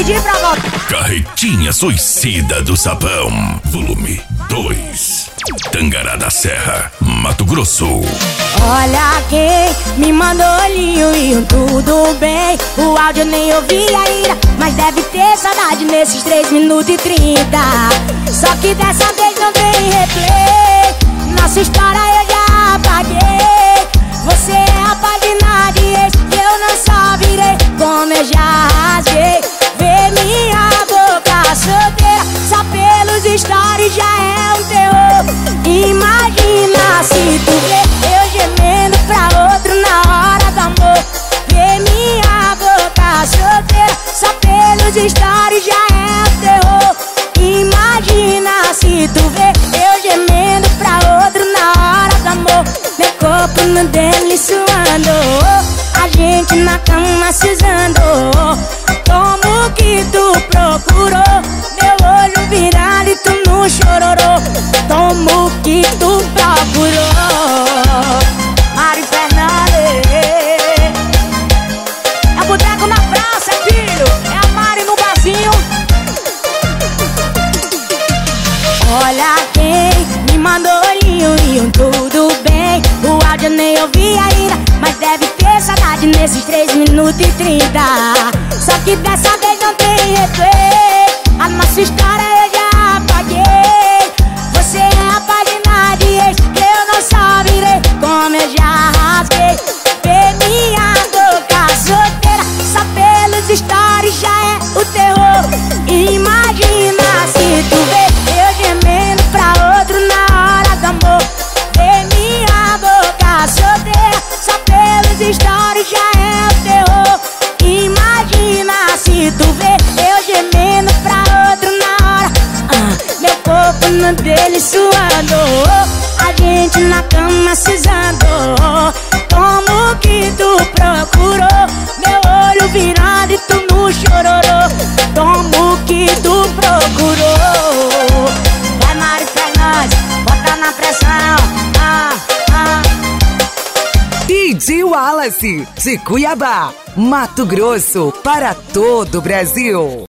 pedir pra voltar. Carretinha Suicida do Sabão, volume 2. Tangará da Serra, Mato Grosso. Olha quem me mandou olhinho e tudo bem. O áudio nem ouvi ainda, mas deve ter saudade nesses 3 minutos e 30. Só que dessa vez não tem replay. Nossa história eu já apaguei. Você é a página de ex que eu não só virei, como eu já rasguei. Vê minha boca solteira, só pelos stories já é um terror. Imagina se tu vê eu gemendo pra outro na hora do amor. Vê minha boca solteira, só pelos stories já é um terror. Imagina se tu vê eu gemendo pra outro na hora do amor. Meu corpo no dele suando, a gente na cama se usando. Como que tu procurou? Meu olho virado e tu no chororô. Como que tu procurou? Mari Fernandes. É o boteco na praça, filho. É a Mari no barzinho. Olha quem me mandou olhinho e tudo bem. O áudio nem ouvi ainda, mas deve ter saudade nesses 3 minutos e 30. Só que dessa vez não tem replay. A nossa história eu já apaguei. Você é a página de ex que eu não só virei, como eu já rasguei. Vê minha boca solteira, só pelos stories já é o terror. Imagina se tu vê eu gemendo pra outro na hora do amor. Vê minha boca solteira, só pelos stories já é o terror. Imagina se tu vê eu gemendo pra outro na hora. Meu corpo no dele suando, a gente na cama se usando. Como que tu procurou? Meu olho virado e tu no chororô. Como que tu procurou? Vai Mari Fernandes, bota na pressão. DJ Wallace, de Cuiabá, Mato Grosso, para todo o Brasil.